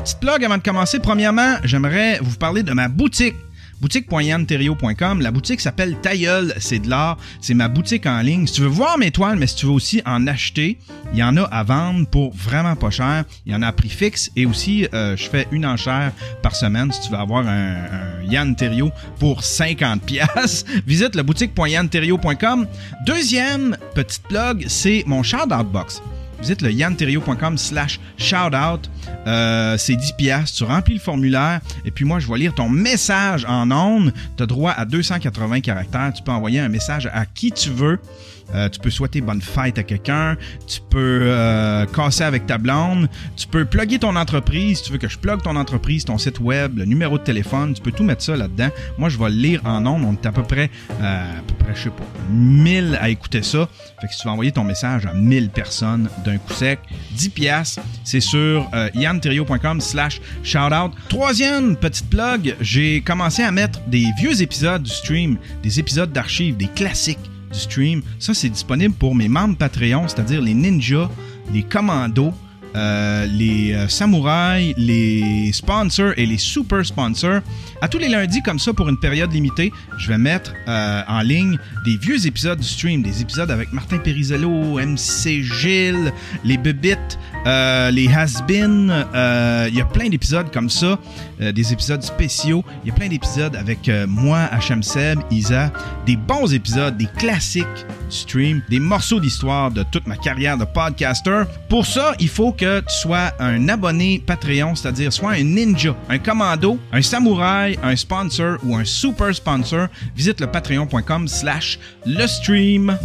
petites plugs avant de commencer. Premièrement, j'aimerais vous parler de ma boutique. Boutique.yanterrio.com. La boutique s'appelle Tailleul, c'est de l'art. C'est ma boutique en ligne. Si tu veux voir mes toiles, mais si tu veux aussi en acheter, il y en a à vendre pour vraiment pas cher. Il y en a à prix fixe et aussi, je fais une enchère par semaine. Si tu veux avoir un Yann Terriot pour 50$, visite la boutique.yanterrio.com. Deuxième petite plug, c'est mon shout-out box. Visite le yanterrio.com/shoutout. C'est 10$. Tu remplis le formulaire et puis moi, je vais lire ton message en ondes. Tu as droit à 280 caractères. Tu peux envoyer un message à qui tu veux. Tu peux souhaiter bonne fête à quelqu'un. Tu peux casser avec ta blonde. Tu peux plugger ton entreprise. Si tu veux que je plug ton entreprise, ton site web, le numéro de téléphone, tu peux tout mettre ça là-dedans. Moi, je vais le lire en ondes. On est à peu près, je sais pas, 1000 à écouter ça. Fait que si tu veux envoyer ton message à 1000 personnes d'un coup sec, 10$, c'est sur yanterrio.com/shoutout. Troisième petite plug, j'ai commencé à mettre des vieux épisodes du stream, des épisodes d'archives, des classiques du stream. Ça, c'est disponible pour mes membres Patreon, c'est-à-dire les ninjas, les commandos, les samouraïs, les sponsors et les super sponsors. À tous les lundis, comme ça, pour une période limitée, je vais mettre en ligne des vieux épisodes du stream, des épisodes avec Martin Perizello, MC Gilles, les Bébites, les Has-Been. Il y a plein d'épisodes comme ça, des épisodes spéciaux. Il y a plein d'épisodes avec moi, H.M. Seb, Isa, des bons épisodes, des classiques du stream, des morceaux d'histoire de toute ma carrière de podcaster. Pour ça, il faut que tu sois un abonné Patreon, c'est-à-dire soit un ninja, un commando, un samouraï, un sponsor ou un super sponsor. Visite le patreon.com/lestream.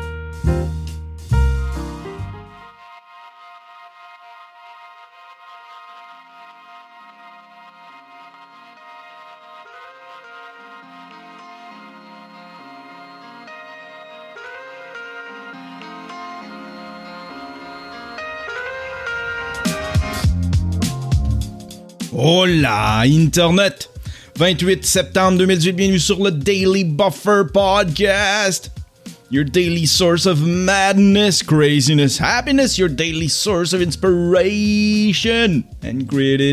Hola, Internet! 28 septembre 2018, bienvenue sur le Daily Buffer Podcast. Your daily source of madness, craziness, happiness, your daily source of inspiration and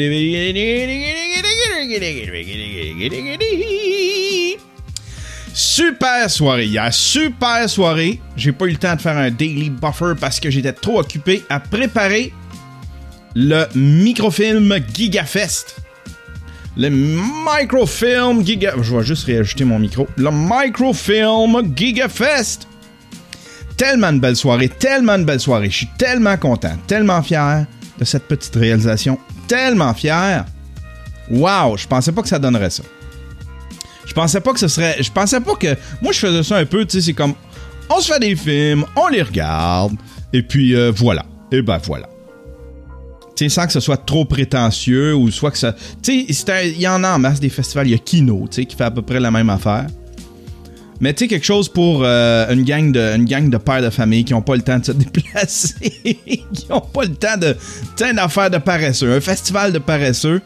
super soirée hier, super soirée. J'ai pas eu le temps de faire un Daily Buffer parce que j'étais trop occupé à préparer le microfilm GigaFest. Le microfilm Giga... Je vais juste réajuster mon micro. Le microfilm GigaFest. Tellement une belle soirée. Je suis tellement content, tellement fier de cette petite réalisation. Tellement fier. Wow, je pensais pas que ça donnerait ça. Je pensais pas que... Moi, je faisais ça un peu, tu sais, c'est comme... On se fait des films, on les regarde, et puis voilà. Et ben voilà. Sans que ce soit trop prétentieux ou soit que ça... Tu sais, il y en a en masse des festivals. Il y a Kino, tu sais, qui fait à peu près la même affaire. Mais tu sais, quelque chose pour une gang de pères de famille qui n'ont pas le temps de se déplacer, qui n'ont pas le temps de... Tu sais, une affaire de paresseux. Un festival de paresseux.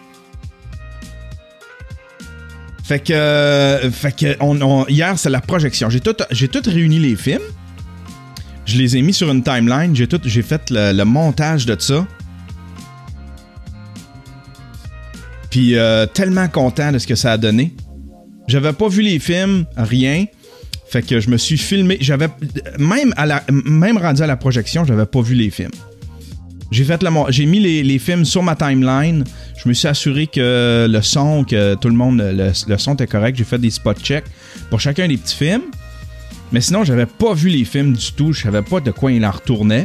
Fait que hier, c'est la projection. J'ai tout réuni les films. Je les ai mis sur une timeline. J'ai fait le montage de ça. Puis tellement content de ce que ça a donné. J'avais pas vu les films, rien. Fait que je me suis filmé. Même rendu à la projection, j'avais pas vu les films. J'ai mis les films sur ma timeline. Je me suis assuré que le son, que tout le monde, le son était correct. J'ai fait des spot checks pour chacun des petits films. Mais sinon, j'avais pas vu les films du tout. Je savais pas de quoi il en retournait.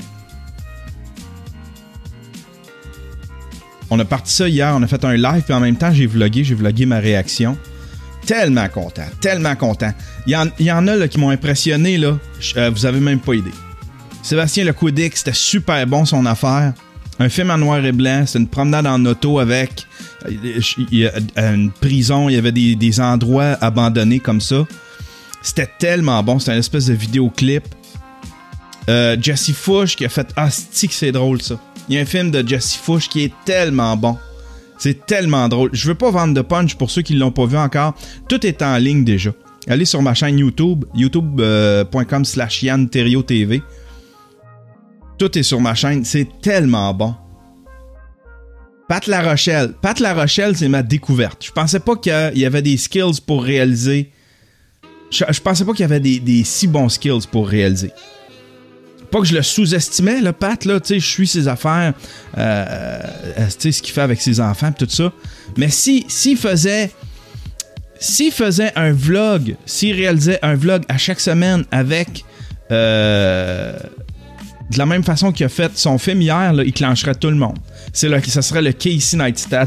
On a parti ça hier, on a fait un live, puis en même temps, j'ai vlogué ma réaction. Tellement content. Il y en a là, qui m'ont impressionné, là. Vous avez même pas idée. Sébastien Lecoudec, c'était super bon son affaire. Un film en noir et blanc, c'était une promenade en auto avec une prison, il y avait des endroits abandonnés comme ça. C'était tellement bon, c'était une espèce de vidéoclip. Jesse Fush qui a fait asti que c'est drôle ça. Il y a un film de Jesse Fush qui est tellement bon. C'est tellement drôle. Je veux pas vendre de punch pour ceux qui l'ont pas vu encore. Tout est en ligne déjà. Allez sur ma chaîne YouTube, youtube.com/YannTerriotTV. Tout est sur ma chaîne. C'est tellement bon. Pat Larochelle. Pat Larochelle, c'est ma découverte. Je pensais pas qu'il y avait des skills pour réaliser. Je pensais pas qu'il y avait des si bons skills pour réaliser. Pas que je le sous-estimais, là, Pat, là, tu sais, je suis ses affaires, tu sais, ce qu'il fait avec ses enfants, tout ça. Mais s'il faisait un vlog, s'il réalisait un vlog à chaque semaine avec de la même façon qu'il a fait son film hier, là, il clencherait tout le monde. Ça serait le Casey Neistat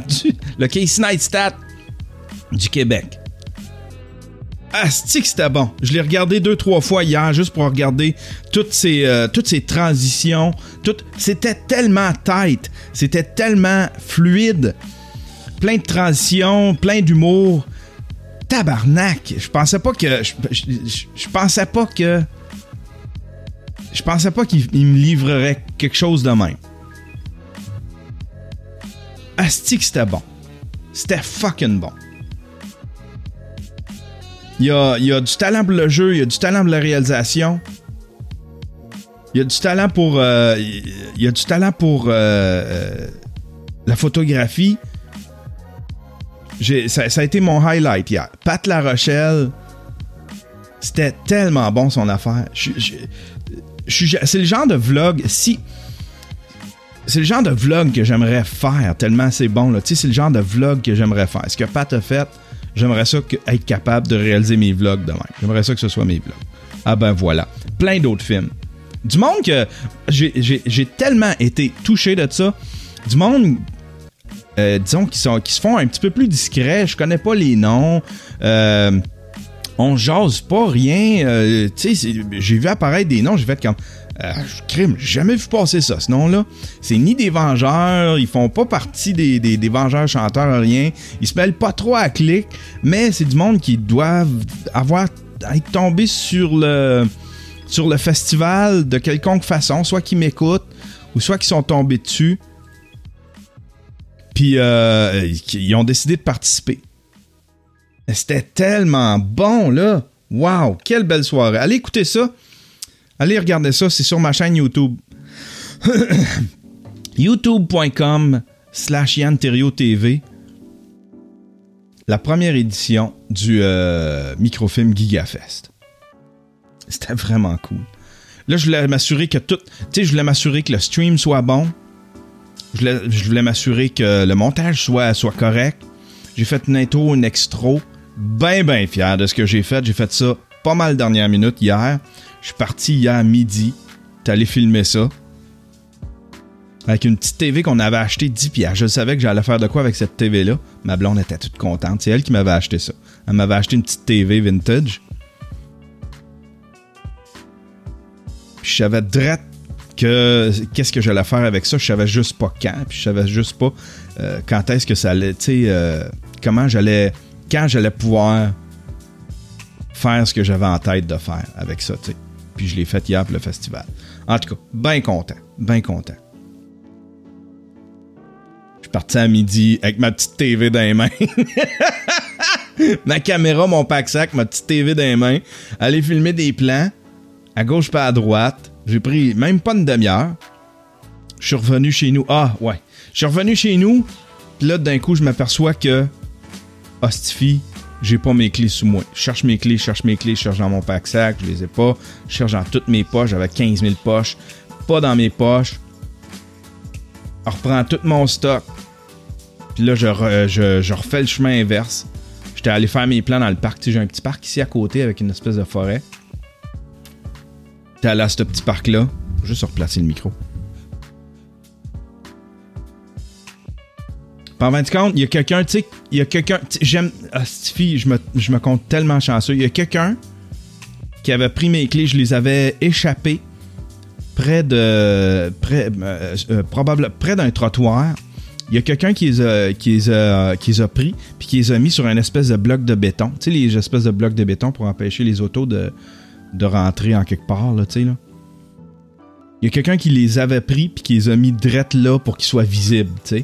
du Québec. Asti que c'était bon. Je l'ai regardé 2-3 fois hier juste pour regarder toutes ces transitions. C'était tellement tight. C'était tellement fluide. Plein de transitions, plein d'humour. Tabarnak. Je pensais pas qu'il me livrerait quelque chose de même. Asti que c'était bon. C'était fucking bon. Il y a du talent pour le jeu, il y a du talent pour la réalisation. Il y a du talent pour la photographie. Ça a été mon highlight hier. Pat Larochelle, c'était tellement bon son affaire. C'est le genre de vlog, c'est le genre de vlog que j'aimerais faire, tellement c'est bon, là. Tu sais, c'est le genre de vlog que j'aimerais faire. Ce que Pat a fait, j'aimerais ça être capable de réaliser mes vlogs de même. J'aimerais ça que ce soit mes vlogs. Ah ben voilà. Plein d'autres films. Du monde que j'ai tellement été touché de ça. Du monde, disons, qui se font un petit peu plus discrets. Je connais pas les noms. On jase pas rien. Tu sais, j'ai vu apparaître des noms. J'ai fait comme... j'ai jamais vu passer ça. Ce nom-là, c'est ni des Vengeurs, ils font pas partie des Vengeurs chanteurs, rien. Ils se mêlent pas trop à clic, mais c'est du monde qui doivent être tombés sur le festival de quelconque façon, soit qui m'écoutent, ou soit qui sont tombés dessus. Puis ils ont décidé de participer. C'était tellement bon, là. Wow, quelle belle soirée. Allez écouter ça. Allez regarder ça, c'est sur ma chaîne YouTube. youtube.com/Yann Thériault TV. La première édition du microfilm GigaFest. C'était vraiment cool. Là, je voulais m'assurer que je voulais m'assurer que le stream soit bon. Je voulais m'assurer que le montage soit correct. J'ai fait une intro, une extra. Ben fier de ce que j'ai fait. J'ai fait ça pas mal dernière minute hier. Je suis parti hier à midi. T'es allé filmer ça. Avec une petite TV qu'on avait achetée 10$. Je savais que j'allais faire de quoi avec cette TV-là. Ma blonde était toute contente. C'est elle qui m'avait acheté ça. Elle m'avait acheté une petite TV vintage. Puis je savais direct qu'est-ce que j'allais faire avec ça. Je savais juste pas quand. Puis je savais juste pas quand est-ce que ça allait... Tu sais, quand j'allais pouvoir faire ce que j'avais en tête de faire avec ça, tu sais. Puis je l'ai fait hier pour le festival. En tout cas, bien content. Je suis parti à midi avec ma petite TV dans les mains. Ma caméra, mon pack-sac, ma petite TV dans les mains. Aller filmer des plans, à gauche pas à droite. J'ai pris même pas une demi-heure. Je suis revenu chez nous. Je suis revenu chez nous, puis là, d'un coup, je m'aperçois que... Hostifie, j'ai pas mes clés sous moi. Je cherche mes clés, je cherche dans mon pack-sac, je les ai pas. Je cherche dans toutes mes poches, j'avais 15 000 poches. Pas dans mes poches. Je reprends tout mon stock. Puis là, je refais le chemin inverse. J'étais allé faire mes plans dans le parc. Tu sais, j'ai un petit parc ici à côté avec une espèce de forêt. J'étais allé à ce petit parc-là. Juste replacer le micro. Par 20 compte, il y a quelqu'un, tu sais, j'aime, Stifi, je me compte tellement chanceux. Il y a quelqu'un qui avait pris mes clés, je les avais échappées près d'un trottoir. Il y a quelqu'un qui les a pris, puis qui les a mis sur un espèce de bloc de béton. Tu sais, les espèces de blocs de béton pour empêcher les autos de rentrer en quelque part, là, tu sais, là. Il y a quelqu'un qui les avait pris, puis qui les a mis drette là pour qu'ils soient visibles, tu sais.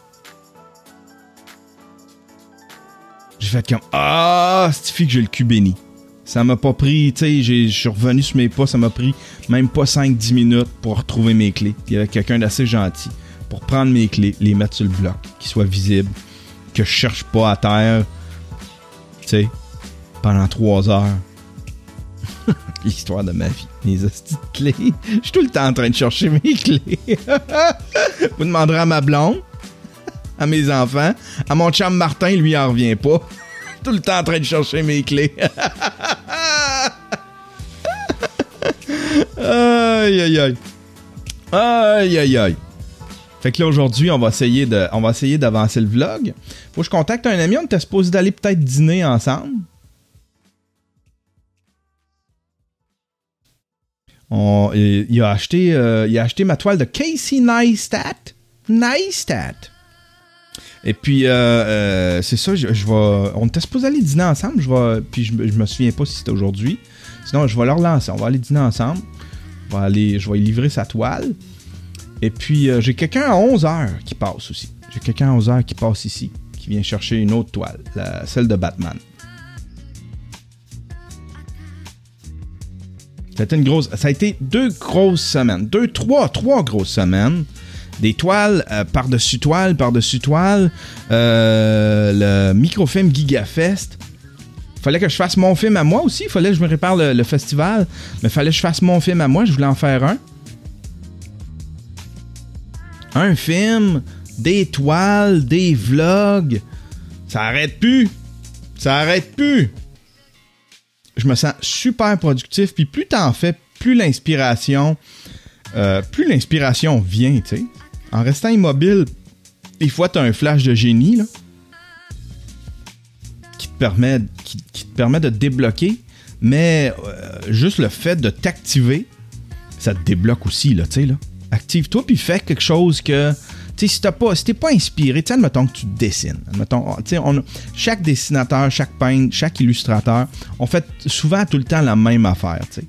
J'ai fait comme c'est que j'ai le cul béni. Ça m'a pas pris, tu sais, je suis revenu sur mes pas, ça m'a pris même pas 5-10 minutes pour retrouver mes clés. Il y avait quelqu'un d'assez gentil pour prendre mes clés, les mettre sur le bloc, qu'ils soient visibles, que je cherche pas à terre, tu sais, pendant 3 heures. L'histoire de ma vie. Les hosties de clés. Je suis tout le temps en train de chercher mes clés. Vous demanderez à ma blonde, à mes enfants, à mon chum Martin, lui, il en revient pas. Tout le temps en train de chercher mes clés. Aïe, aïe, aïe. Aïe, aïe, aïe. Fait que là, aujourd'hui, on va essayer d'avancer le vlog. Faut que je contacte un ami. On était supposé d'aller peut-être dîner ensemble. Il a acheté ma toile de Casey Neistat. Et puis, c'est ça, on était supposé aller dîner ensemble. Puis je me souviens pas si c'était aujourd'hui. Sinon, je vais le relancer. On va aller dîner ensemble. Je vais lui livrer sa toile. Et puis, j'ai quelqu'un à 11h qui passe aussi. J'ai quelqu'un à 11h qui passe ici, qui vient chercher une autre toile, celle de Batman. Ça a été 2 grosses semaines. 3 grosses semaines. Des toiles par-dessus toile, par-dessus toile. Le microfilm GigaFest. Fallait que je fasse mon film à moi aussi. Fallait que je me répare le festival. Mais fallait que je fasse mon film à moi. Je voulais en faire un. Un film, des toiles, des vlogs. Ça arrête plus. Je me sens super productif. Puis plus t'en fais, plus l'inspiration vient, tu sais. En restant immobile, des fois, t'as un flash de génie, là, qui te permet de te débloquer. Mais juste le fait de t'activer, ça te débloque aussi, là, tu sais, là. Active-toi, puis fais quelque chose que... Tu sais, si t'es pas inspiré, tu sais, admettons que tu dessines. Admettons, tu sais, chaque dessinateur, chaque peintre, chaque illustrateur, on fait souvent tout le temps la même affaire, tu sais.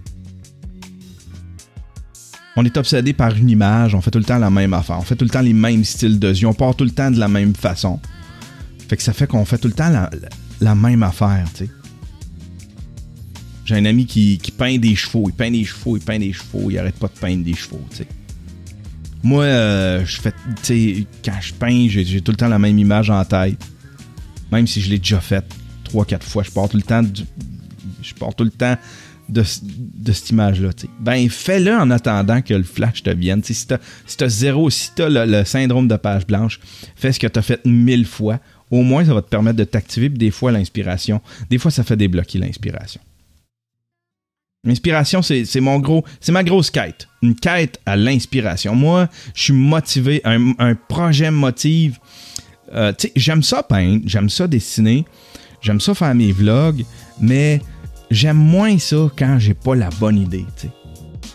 On est obsédé par une image, on fait tout le temps la même affaire. On fait tout le temps les mêmes styles de yeux, on part tout le temps de la même façon. Fait que ça fait qu'on fait tout le temps la même affaire, tu sais. J'ai un ami qui peint des chevaux, il arrête pas de peindre des chevaux, tu sais. Moi, je fais, tu sais, quand je peins, j'ai tout le temps la même image en tête. Même si je l'ai déjà faite 3-4 fois, je pars tout le temps de cette image-là, tu sais. Ben, fais-le en attendant que le flash te vienne. Tu sais, si t'as le syndrome de page blanche, fais ce que t'as fait 1000 fois. Au moins, ça va te permettre de t'activer, puis des fois, l'inspiration. Des fois, ça fait débloquer l'inspiration. L'inspiration, c'est ma grosse quête. Une quête à l'inspiration. Moi, je suis motivé. Un projet me motive. Tu sais, j'aime ça peindre, j'aime ça dessiner, j'aime ça faire mes vlogs, mais j'aime moins ça quand j'ai pas la bonne idée, tu sais.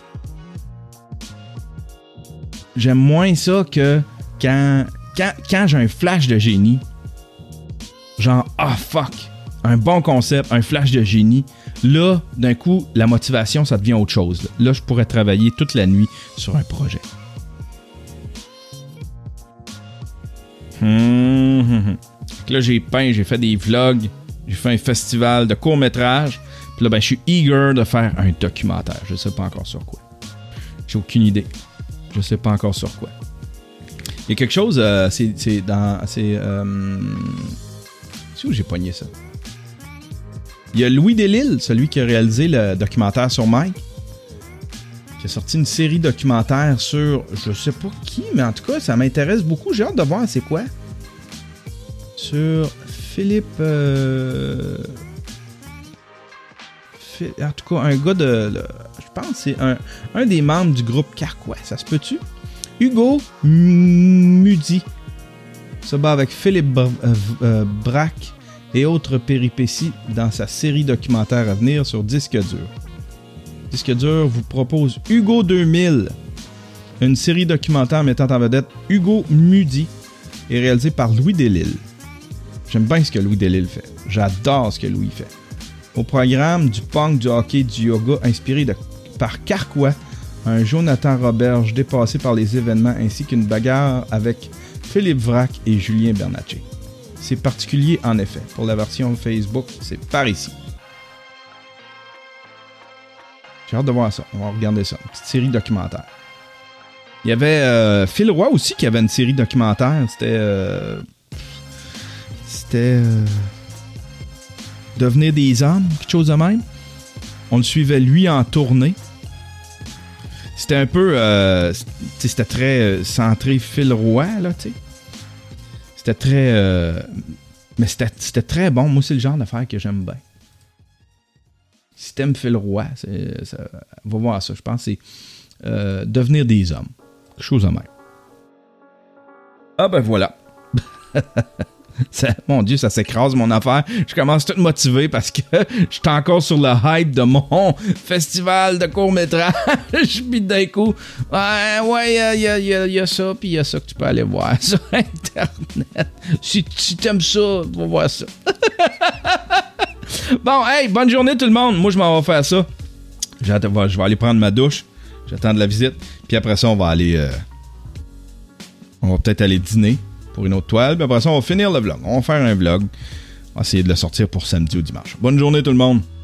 J'aime moins ça que quand j'ai un flash de génie. Genre, fuck, un bon concept, un flash de génie. Là, d'un coup, la motivation, ça devient autre chose. Là, je pourrais travailler toute la nuit sur un projet. Là, j'ai peint, j'ai fait des vlogs, j'ai fait un festival de court-métrage. Puis là, ben, je suis eager de faire un documentaire. Je sais pas encore sur quoi. J'ai aucune idée. Je sais pas encore sur quoi. Il y a quelque chose, c'est où j'ai pogné ça? Il y a Louis Delisle, celui qui a réalisé le documentaire sur Mike, qui a sorti une série documentaire sur, je sais pas qui, mais en tout cas, ça m'intéresse beaucoup. J'ai hâte de voir c'est quoi. Sur Philippe... en tout cas, un gars je pense que c'est un des membres du groupe Carquois. Ça se peut-tu? Hugo Mudi se bat avec Philippe Braque et autres péripéties dans sa série documentaire à venir sur Disque Dur. Disque Dur vous propose Hugo 2000, une série documentaire mettant en vedette Hugo Mudi et réalisée par Louis Delisle. J'aime bien ce que Louis Delisle fait. J'adore ce que Louis fait. Au programme, du punk, du hockey, du yoga, inspiré par Carquois, un Jonathan Roberge dépassé par les événements ainsi qu'une bagarre avec Philippe Vrac et Julien Bernatchez. C'est particulier en effet. Pour la version Facebook, c'est par ici. J'ai hâte de voir ça. On va regarder ça. Une petite série documentaire. Il y avait Phil Roy aussi qui avait une série documentaire. C'était Devenir des hommes, quelque chose de même. On le suivait lui en tournée. C'était un peu... c'était très centré Phil Roy, là, tu sais. C'était très... mais c'était très bon. Moi, c'est le genre d'affaire que j'aime bien. Si t'aimes Phil Roy, va voir ça. Je pense que c'est Devenir des hommes. Quelque chose de même. Ah ben voilà. Mon Dieu, ça s'écrase mon affaire. Je commence tout motivé parce que je suis encore sur le hype de mon festival de court-métrage. Puis d'un coup, il y a ça, puis il y a ça que tu peux aller voir sur Internet. Si t'aimes ça, tu vas voir ça. Bon, hey, bonne journée tout le monde. Moi, je m'en vais faire ça. Je vais aller prendre ma douche. J'attends de la visite. Puis après ça, on va aller... on va peut-être aller dîner pour une autre toile. Puis après ça, on va finir le vlog. On va faire un vlog. On va essayer de le sortir pour samedi ou dimanche. Bonne journée tout le monde.